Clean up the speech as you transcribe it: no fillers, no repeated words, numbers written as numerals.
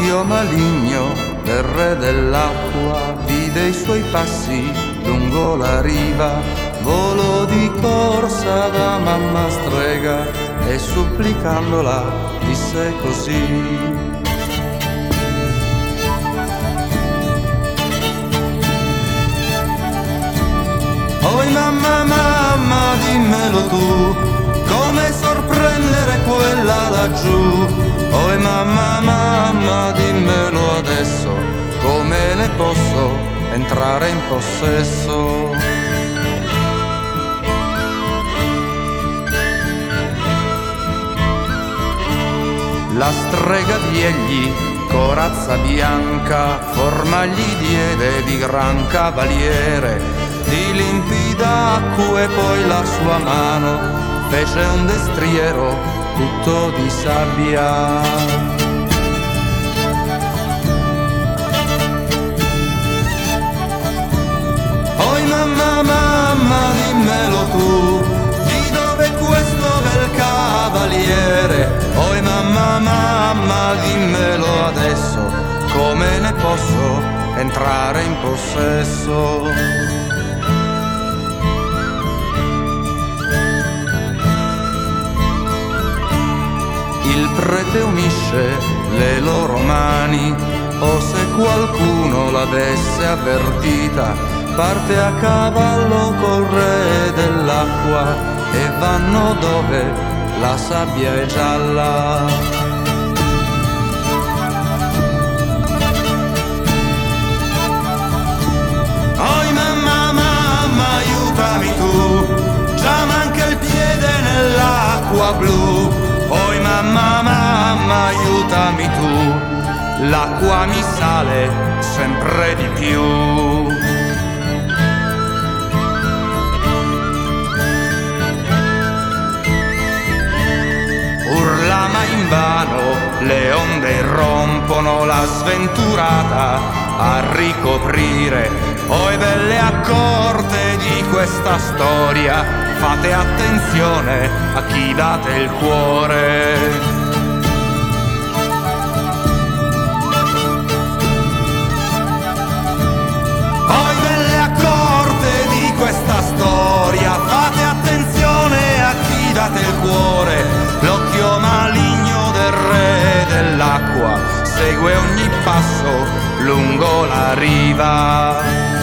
l'occhio maligno del re dell'acqua vide i suoi passi lungo la riva, volò di corsa da mamma strega e supplicandola disse così: oi mamma, mamma, dimmelo tu, come sorprendere quella laggiù. Oi mamma, mamma, dimmelo adesso, come ne posso entrare in possesso. La strega diegli, corazza bianca, forma gli diede di gran cavaliere, di limpida acqua e poi la sua mano fece un destriero tutto di sabbia. Oi mamma, mamma, dimmelo tu, di dove questo bel cavaliere? Oi mamma, mamma, dimmelo adesso, come ne posso entrare in possesso. Il prete unisce le loro mani, o se qualcuno l'avesse avvertita, parte a cavallo col re dell'acqua e vanno dove la sabbia è gialla. Oi mamma, mamma, aiutami tu, già manca il piede nell'acqua blu. Oi mamma, mamma, aiutami tu, l'acqua mi sale sempre di più. Urla ma invano, le onde irrompono la sventurata a ricoprire. Oi belle accorte di questa storia, fate attenzione a chi date il cuore. Oi belle accorte di questa storia, fate attenzione a chi date il cuore. L'occhio maligno del re dell'acqua segue ogni passo lungo la riva.